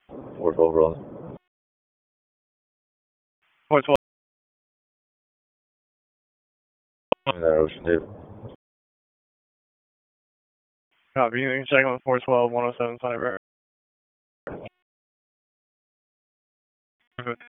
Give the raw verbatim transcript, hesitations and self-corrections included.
four twelve rolling. four twelve. In that ocean, David. Copy. You can check on four twelve, one oh seven site right.